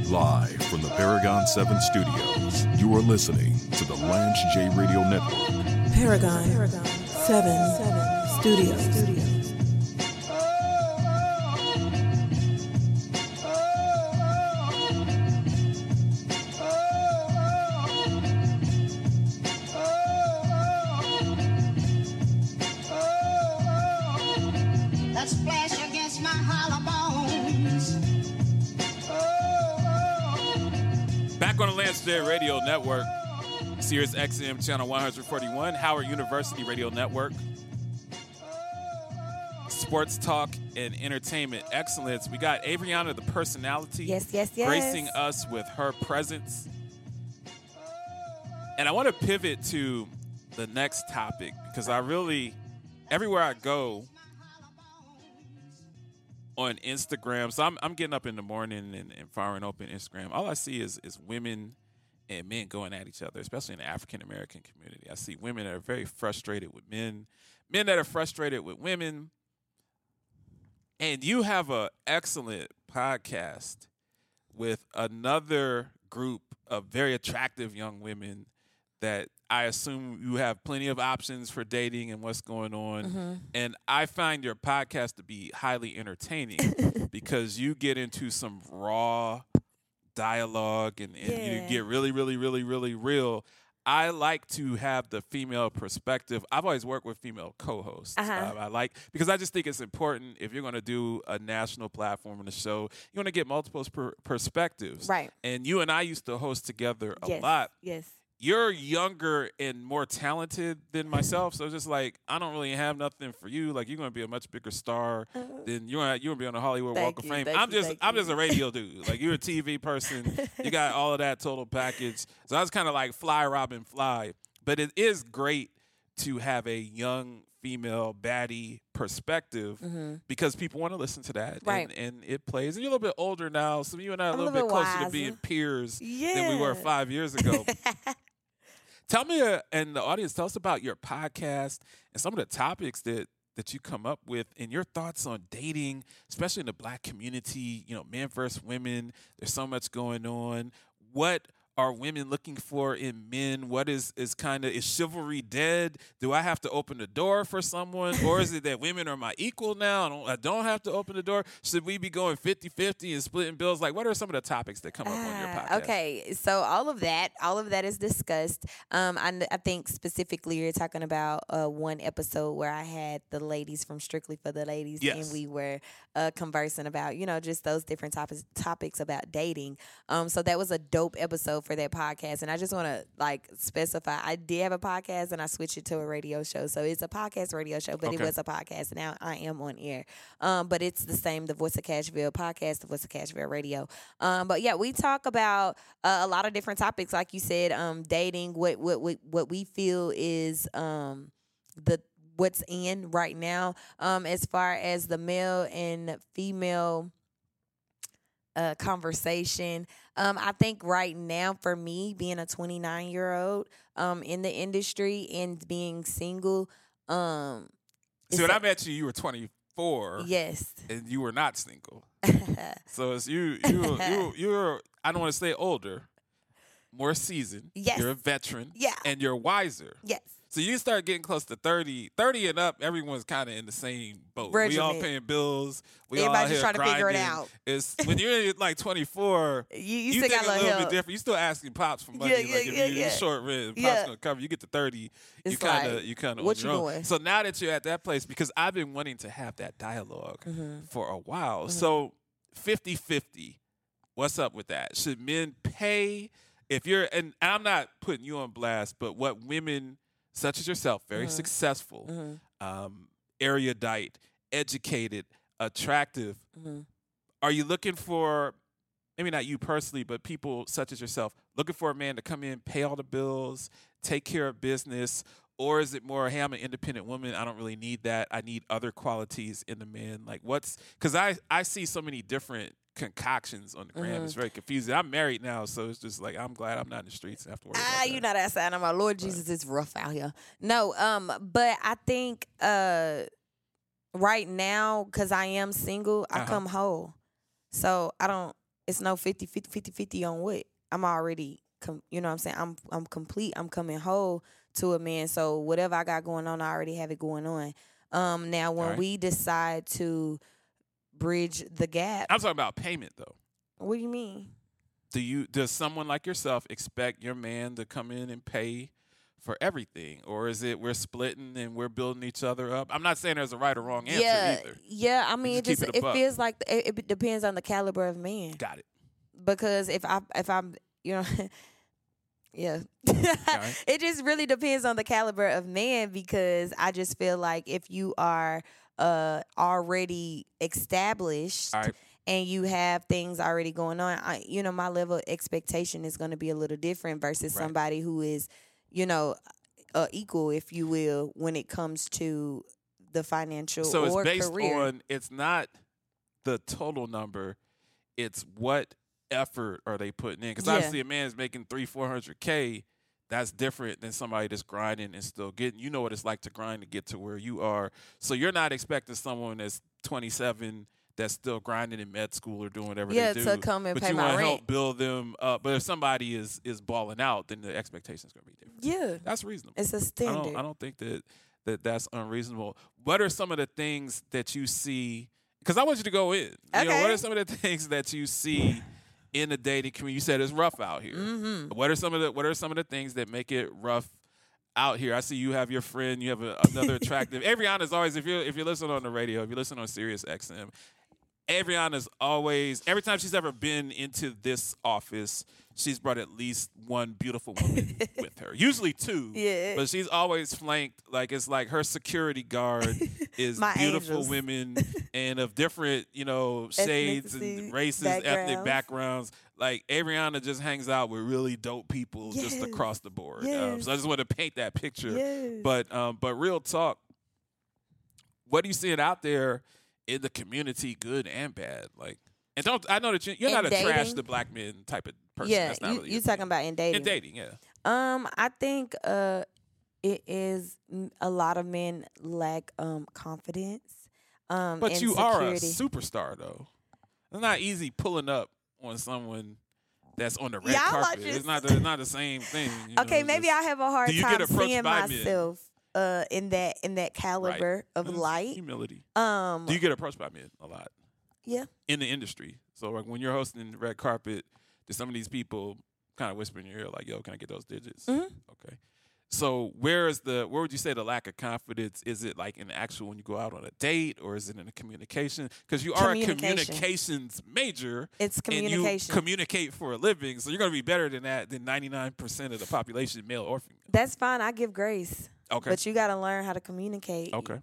Live from the Paragon 7 studios, you are listening to the Lance J Radio Network. Paragon 7 Studios. Back on the Lance J Radio Network, Sirius XM Channel 141, Howard University Radio Network. Sports talk and entertainment excellence. We got Avriana, the personality, yes, gracing us with her presence. And I want to pivot to the next topic because everywhere I go on Instagram, so I'm getting up in the morning and firing open Instagram. All I see is women and men going at each other, especially in the African American community. I see women that are very frustrated with men that are frustrated with women. And you have an excellent podcast with another group of very attractive young women that I assume you have plenty of options for dating and what's going on. Mm-hmm. And I find your podcast to be highly entertaining because you get into some raw dialogue and you get really, really, really, really real. I like to have the female perspective. I've always worked with female co-hosts. Because I just think it's important if you're going to do a national platform in the show, you want to get multiple perspectives. Right. And you and I used to host together a lot. Yes. You're younger and more talented than myself, so it's just like I don't really have nothing for you. Like you're gonna be a much bigger star than you're gonna be on the Hollywood Walk of Fame. I'm just a radio dude. Like you're a TV person. You got all of that total package. So I was kind of like fly Robin fly. But it is great to have a young female baddie perspective because people want to listen to that. Right. And it plays. And you're a little bit older now, so you and I are a little bit closer to being peers than we were 5 years ago. Tell me, and the audience, tell us about your podcast and some of the topics that you come up with and your thoughts on dating, especially in the Black community, men versus women. There's so much going on. What are women looking for in men? What is chivalry dead? Do I have to open the door for someone? Or is it that women are my equal now? I don't have to open the door. Should we be going 50-50 and splitting bills? Like, what are some of the topics that come up on your podcast? Okay, so all of that is discussed. I think specifically you're talking about one episode where I had the ladies from Strictly for the Ladies, and we were conversing about, just those different topics about dating. So that was a dope episode for that podcast, and I just want to specify I did have a podcast and I switched it to a radio show, so it's a podcast radio show, but It was a podcast. Now I am on air, but it's the same, the Voice of Cashville podcast, the Voice of Cashville radio. But yeah, we talk about a lot of different topics, like you said, dating, what we feel is what's in right now, as far as the male and female conversation. I think right now for me, being a 29-year-old in the industry and being single. When I met you, you were 24. Yes. And you were not single. So it's you're I don't want to say older, more seasoned. Yes. You're a veteran. Yeah. And you're wiser. Yes. So you start getting close to 30 and up, everyone's kind of in the same boat. Regiment. We all paying bills. Everybody's just trying to figure it out. It's when you're like 24, you still got a little help. bit different. You still asking pops for money. If you're short rent, pops gonna cover. You get to 30, you kind of what on you your own. doing? So now that you're at that place, because I've been wanting to have that dialogue for a while. So 50-50, what's up with that? Should men pay if you're? And I'm not putting you on blast, but what women such as yourself, very successful, erudite, educated, attractive. Are you looking for, maybe not you personally, but people such as yourself, looking for a man to come in, pay all the bills, take care of business? Or is it more, hey, I'm an independent woman, I don't really need that. I need other qualities in the man. Like because I see so many different concoctions on the gram. It's very confusing. I'm married now, so it's just like I'm glad I'm not in the streets and have to worry about that. You're not outside. My Lord Jesus, it's rough out here. No, but I think right now, because I am single, I come whole. So I don't it's no 50 on what? I'm already, you know what I'm saying? I'm complete. I'm coming whole to a man. So whatever I got going on, I already have it going on. Now, when we decide to bridge the gap. I'm talking about payment, though. What do you mean? Does someone like yourself expect your man to come in and pay for everything, or is it we're splitting and we're building each other up? I'm not saying there's a right or wrong answer either. Yeah. I mean, it feels like it depends on the caliber of man. Got it. Because if I'm, you know, yeah, it just really depends on the caliber of man. Because I just feel like if you are already established. All right. And you have things already going on, my level of expectation is going to be a little different versus somebody who is, equal, if you will, when it comes to the financial so or it's based career. on, it's not the total number, it's what effort are they putting in? Because obviously a man is making $300,000-400K. That's different than somebody that's grinding and still getting. You know what it's like to grind to get to where you are. So you're not expecting someone that's 27 that's still grinding in med school or doing whatever they do. To come and but pay you my want to rent. help build them up. But if somebody is balling out, then the expectation is going to be different. Yeah. That's reasonable. It's a standard. I don't think that's unreasonable. What are some of the things that you see? Because I want you to go in. Okay. What are some of the things that you see in the dating community? You said it's rough out here. Mm-hmm. What are some of the things that make it rough out here? I see you have your friend. You have another attractive. Ariana's always, if you're listening on the radio, if you listen on Sirius XM, Ariana's always, every time she's ever been into this office, she's brought at least one beautiful woman with her. Usually two. Yeah. But she's always flanked, like it's like her security guard is My beautiful angels. women and of different, shades and races, ethnic backgrounds. Like Ariana just hangs out with really dope people just across the board. Yes. So I just want to paint that picture. Yes. But real talk, what are you seeing out there in the community, good and bad? Like, and I know that you're not a dating? trash the black men type of person. Yeah, That's not really you your talking thing. about in dating. In dating, yeah. I think it is a lot of men lack confidence. But and you are a security. superstar, though. It's not easy pulling up on someone that's on the red Yeah, I carpet. like It's not the same thing. Okay, maybe I have a hard Do you time get approached seeing by men? myself in that caliber of It's light. humility. Do you get approached by men a lot Yeah. in the industry? So like when you're hosting the red carpet, do some of these people kind of whisper in your ear like, "Yo, can I get those digits?" Mm-hmm. Okay. So where would you say the lack of confidence? Is it like in the actual when you go out on a date, or is it in the communication? Because you are a communications major. It's communication. And you communicate for a living, so you're going to be better than 99% of the population, male or female. That's fine. I give grace. Okay. But you got to learn how to communicate. Okay.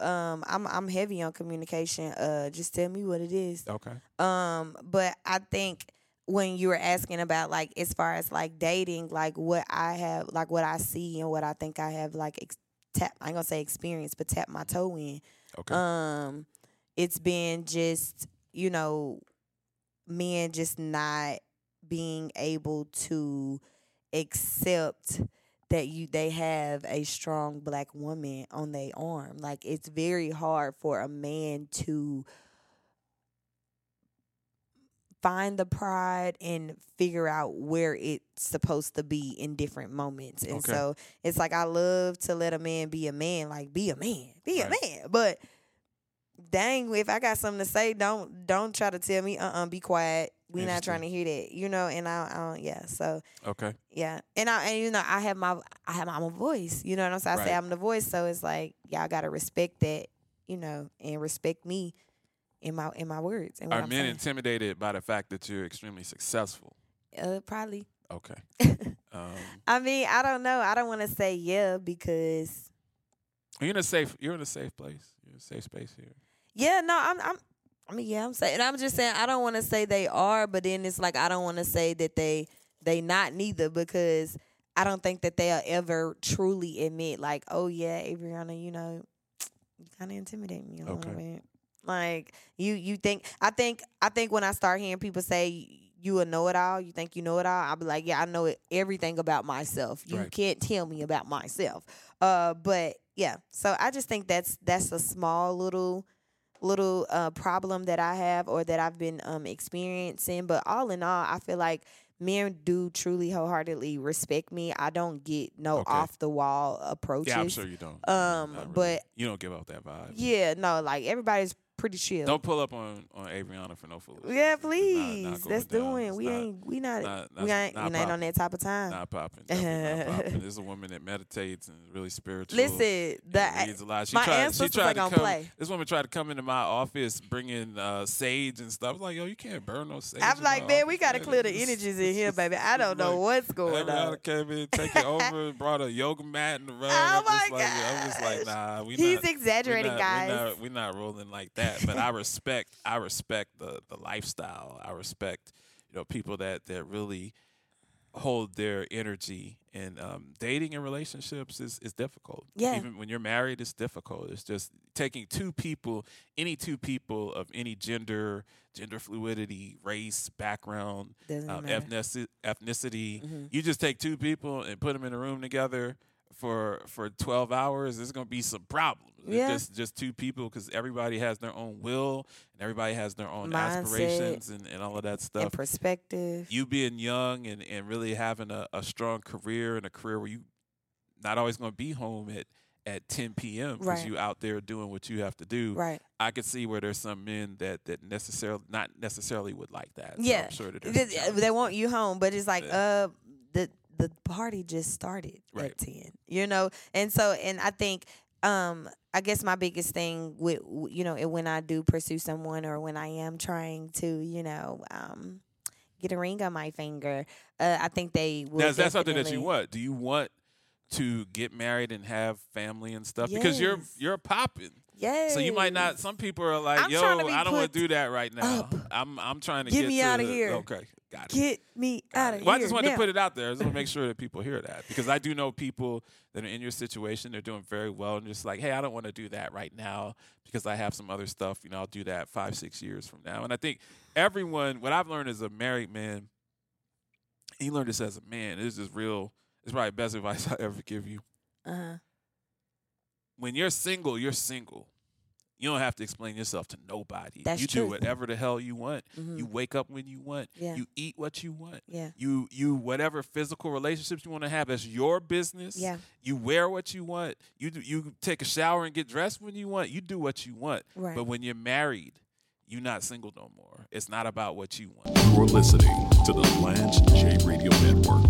I'm heavy on communication. Just tell me what it is. Okay. But I think when you were asking about like as far as like dating, like what I have, like what I see and what I think I have like I ain't gonna say experience, but tap my toe in. Okay. It's been just men just not being able to accept that they have a strong black woman on their arm. Like it's very hard for a man to find the pride and figure out where it's supposed to be in different moments. And so it's like I love to let a man be a man, like be a man. But dang, if I got something to say, don't try to tell me, be quiet. We not trying to hear that, and I yeah. So okay, yeah, and I have my voice, you know what I'm saying? I say I'm the voice, so it's like y'all gotta respect that, and respect me in my words. And what are men intimidated by the fact that you're extremely successful? Probably. Okay. I mean, I don't know. I don't want to say yeah because you're in a safe place. You're in a safe space here. Yeah, no, I'm saying, I'm just saying I don't want to say they are, but then it's like I don't want to say that they not neither, because I don't think that they'll ever truly admit like, oh yeah, Ariana, you kind of intimidate me a little bit. Like you think I think when I start hearing people say you a know-it-all, you think you know it all, I'll be like, yeah, I know everything about myself. You can't tell me about myself. But yeah, so I just think that's a small little little problem that I have or that I've been experiencing. But all in all, I feel like men do truly wholeheartedly respect me. I don't get off the wall approaches. Yeah, I'm sure you don't. Really. But you don't give out that vibe. Yeah, no, like everybody's pretty chill. Don't pull up on Avriana for no foolishness. Yeah, please. Let's do it. We not on that type of time. Not popping. Not popping. This is a woman that meditates and is really spiritual. Listen, reads a lot. My ancestors are gonna play. This woman tried to come into my office bringing sage and stuff. I was like, yo, you can't burn no sage. I'm like, man, we gotta clear the energies in here, baby. I don't know what's going on. Avriana came in, take it over, brought a yoga mat and the rug. Oh my God. I'm just like, nah, He's exaggerating, guys. We're not rolling like that. But I respect the lifestyle. I respect, people that really hold their energy. And dating and relationships is difficult. Yeah. Even when you're married, it's difficult. It's just taking any two people of any gender fluidity, race, background, ethnicity. Mm-hmm. You just take two people and put them in a room together for 12 hours, there's going to be some problems. Yeah. Just two people, because everybody has their own will and everybody has their own mindset, aspirations and all of that stuff. And perspective. You being young and really having a strong career and a career where you not always going to be home at 10 p.m. because you out there doing what you have to do. Right. I could see where there's some men that not necessarily would like that. Yeah. So I'm sure that they want you home, but it's like, the party just started at 10, and I think, I guess my biggest thing with, when I do pursue someone or when I am trying to, get a ring on my finger, I think they will. Now, is that something that you want? Do you want to get married and have family and stuff? Yes. Because you're popping. Yes. So you might not. Some people are like, I don't want to do that right now. I'm trying to get me out of here. Okay, got it. Get me out of here. Well, I just wanted to put it out there. I just want to make sure that people hear that, because I do know people that are in your situation. They're doing very well, and just like, hey, I don't want to do that right now because I have some other stuff. I'll do that 5-6 years from now. And I think what I've learned as a married man, and you learn this as a man, this is real. It's probably the best advice I ever give you. When you're single, you're single. You don't have to explain yourself to nobody. That's you true. do whatever the hell you want. Mm-hmm. You wake up when you want. Yeah. You eat what you want. Yeah. You whatever physical relationships you want to have, that's your business. Yeah. You wear what you want. You take a shower and get dressed when you want. You do what you want. Right. But when you're married, you're not single no more. It's not about what you want. You're listening to the Lance J Radio Network.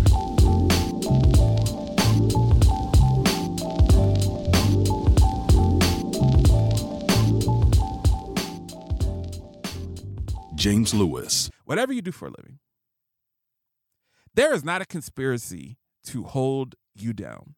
James Lewis. Whatever you do for a living, there is not a conspiracy to hold you down.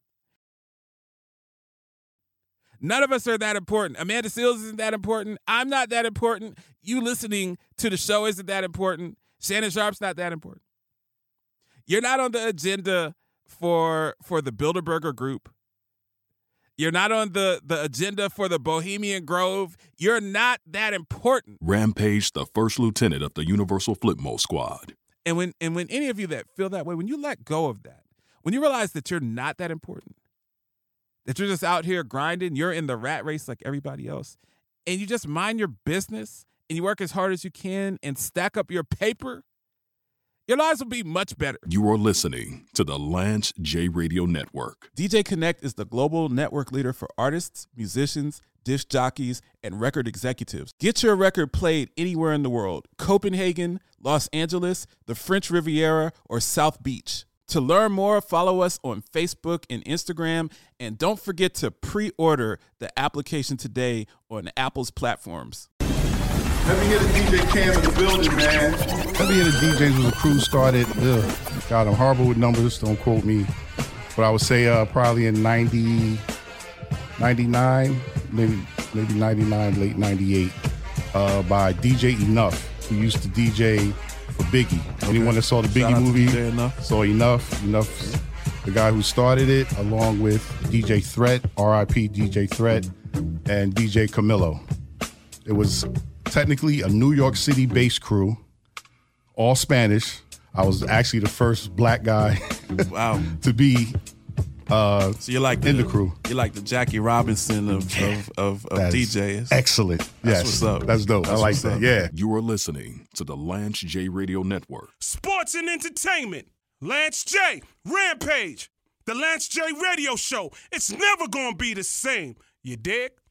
None of us are that important. Amanda Seales isn't that important. I'm not that important. You listening to the show isn't that important. Shannon Sharp's not that important. You're not on the agenda for the Bilderberger Group. You're not on the agenda for the Bohemian Grove. You're not that important. Rampage, the first lieutenant of the Universal Flipmo Squad. And when any of you that feel that way, when you let go of that, when you realize that you're not that important, that you're just out here grinding, you're in the rat race like everybody else, and you just mind your business and you work as hard as you can and stack up your paper, your lives will be much better. You are listening to the Lance J Radio Network. DJ Connect is the global network leader for artists, musicians, disc jockeys, and record executives. Get your record played anywhere in the world: Copenhagen, Los Angeles, the French Riviera, or South Beach. To learn more, follow us on Facebook and Instagram, and don't forget to pre-order the application today on Apple's platforms. Let me hear the DJ Cam in the building, man. Let me hear the DJs when the crew started. God, I'm horrible with numbers, don't quote me. But I would say probably in 90, 99, maybe 99, late 98, by DJ Enough, who used to DJ for Biggie. Okay. Anyone that saw the Biggie movie saw Enough. Enough's the guy who started it, along with DJ Threat, R.I.P. DJ Threat, and DJ Camilo. It was technically a New York City-based crew, all Spanish. I was actually the first black guy to be So you're like in the crew. You're like the Jackie Robinson of DJs. Excellent. That's what's up. That's dope. I like that. Yeah. You are listening to the Lance J Radio Network. Sports and entertainment. Lance J. Rampage. The Lance J Radio Show. It's never gonna be the same. You dig?